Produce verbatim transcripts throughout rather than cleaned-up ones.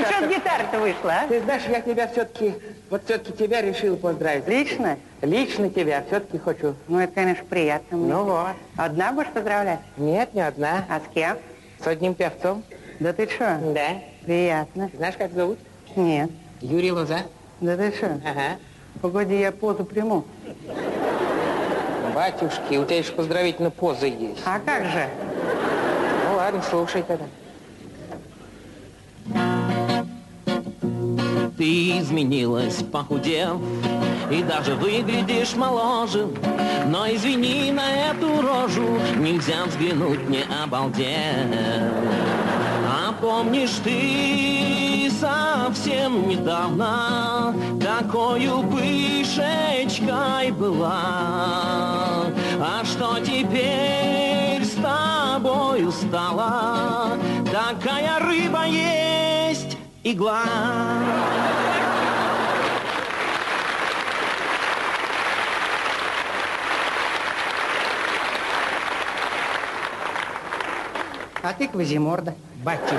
что с гитары-то вышла, а? Ты знаешь, я тебя все-таки, вот все-таки тебя решил поздравить. Лично? Лично тебя все-таки хочу. Ну, это, конечно, приятно мне. Ну вот. Одна будешь поздравлять? Нет, не одна. А с кем? С одним певцом. Да ты что? Да. Приятно. Знаешь, как зовут? Нет. Юрий Лоза. Да ты что? Ага. Погоди, я позу приму. Батюшки, у тебя еще поздравительная поза есть. А как же? Ну ладно, слушай тогда. Ты изменилась, похудев, и даже выглядишь моложе. Но извини, на эту рожу нельзя взглянуть, не обалдев. А помнишь, ты совсем недавно такою пышечкой была. А что теперь с тобою стало? Такая рыба есть игла. А ты Квазиморда. Батюшка.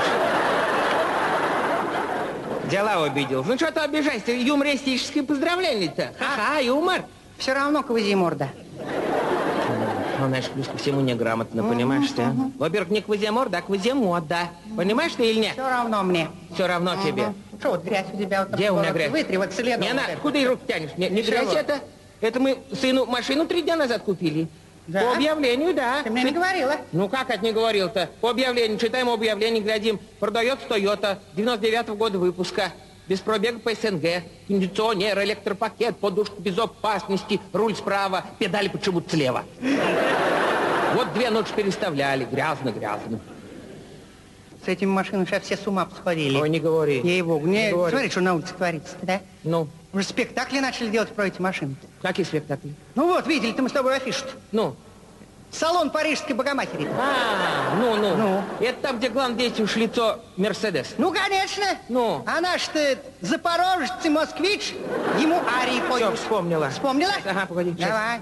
Дела обидел. Ну что ты обижаешься? Юмористическое поздравление-то. Ха-ха, юмор. Все равно Квазиморда. Ну, знаешь, плюс ко всему неграмотно, понимаешь ты? А? Во-первых, не Квазиморда, а Квазимода. Понимаешь ты или нет? Все равно мне. Все равно тебе. Что вот грязь у тебя? Вот Где у меня грязь? Вытри вот следом. Не, вот на, это. куда и руки тянешь? Не, не Ничего. грязь это. Это мы сыну машину три дня назад купили. Да? По объявлению, да. Ты мне не говорила. Ну как это не говорил-то? По объявлению, читаем объявление, глядим. Продается Toyota девяносто девятого года выпуска. Без пробега по СНГ. Кондиционер, электропакет, подушка безопасности, руль справа, педали почему-то слева. Вот две ночи переставляли. Грязно-грязно. С этими машинами сейчас все с ума посходили. Ой, не говори. Ей-богу. Не Не, говори. смотри, что на улице творится, да? Ну, Уже спектакли начали делать про эти машины. какие спектакли? Ну вот, видели-то мы с тобой афишу. Ну. Салон парижской богоматери. А, ну, ну. Ну. Это там, где главное действующее лицо Мерседес. Ну, конечно. Ну. А наш-то запорожец и москвич, ему арии поют. Все, вспомнила. Вспомнила? Ага, погоди. сейчас. Давай.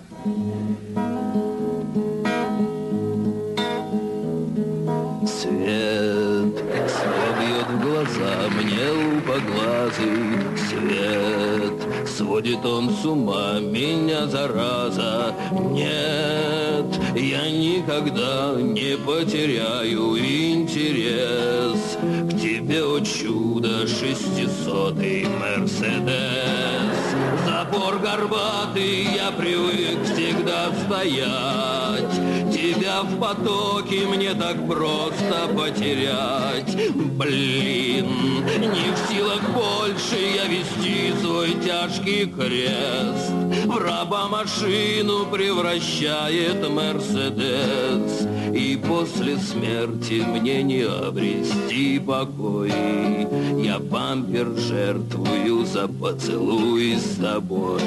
Свет, свет бьет в глаза мне лупоглазый. Свет, сводит он с ума меня, зараза. Нет, я никогда не потеряю интерес к тебе, о чудо, шестисотый Мерседес. Запор горбатый, я привык всегда стоять. Тебя в потоке мне так просто потерять. Блин, не в силах больше я вести свой тяжкий крест. В раба машину превращает Мерседес. И после смерти мне не обрести покой. Я бампер жертвую за поцелуй с тобой.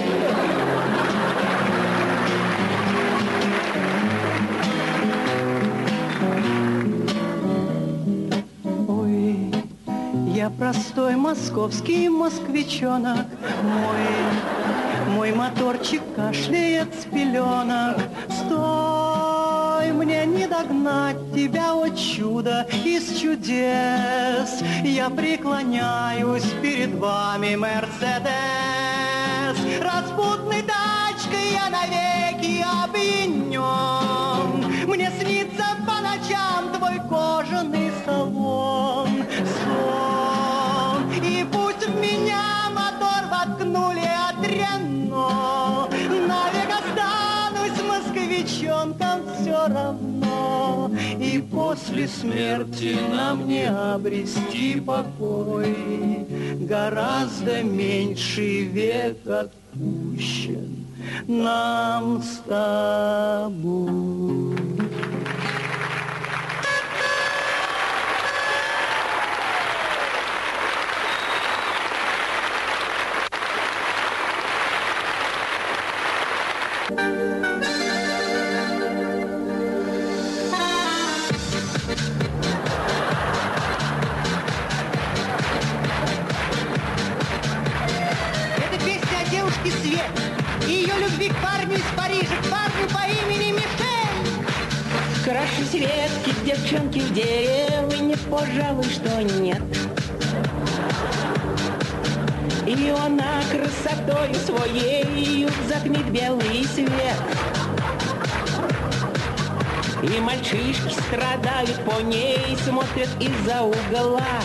Ой, я простой московский москвичонок. Мой, мой моторчик кашляет с пеленок. Стой, мне не догнать тебя, о чудо из чудес. Я преклоняюсь перед вами, Мерседес. Распутной тачкой я навеки обвинен. Мне снится по ночам твой кожаный салон. Сон. И пусть в меня мотор воткнули от Рено, навек останусь москвичонком все равно. И после смерти нам не обрести покой. Гораздо меньший век отпущен нам с тобой. Это песня о девушке Свет и ее любви к парню из Парижа, к парню по имени Мишель. Краше Светки, девчонки в деревне, пожалуй, что нет. И она красотою своей затмит белый свет. И мальчишки страдают по ней, смотрят из-за угла.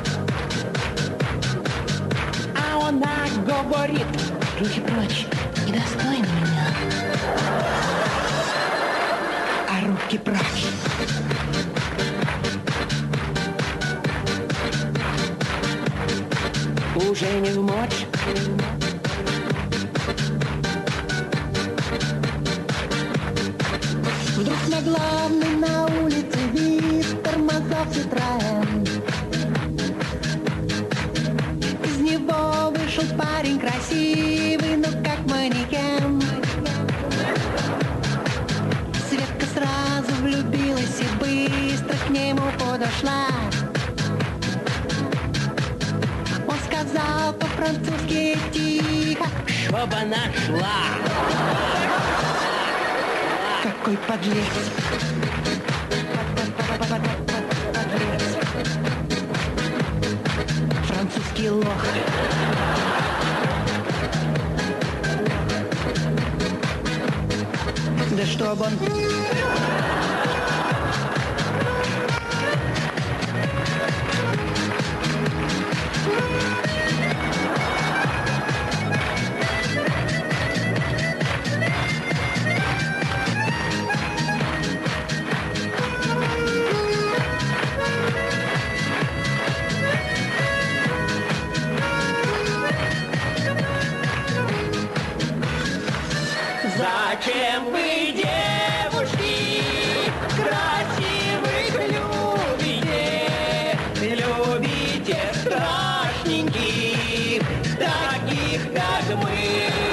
А она говорит: руки прочь, недостойно меня. А руки прочь. Уже не в мочь. Вдруг на главной на улице вид тормозов Citroën. Из него вышел парень красивый, но как манекен. Светка сразу влюбилась и быстро к нему подошла. Он сказал по-французски тихо, Чтоб она шла. какой подлец. Подлец. Французский лох. Да чтоб он... Зачем вы, девушки, красивых любите? Любите страшненьких, таких, как мы.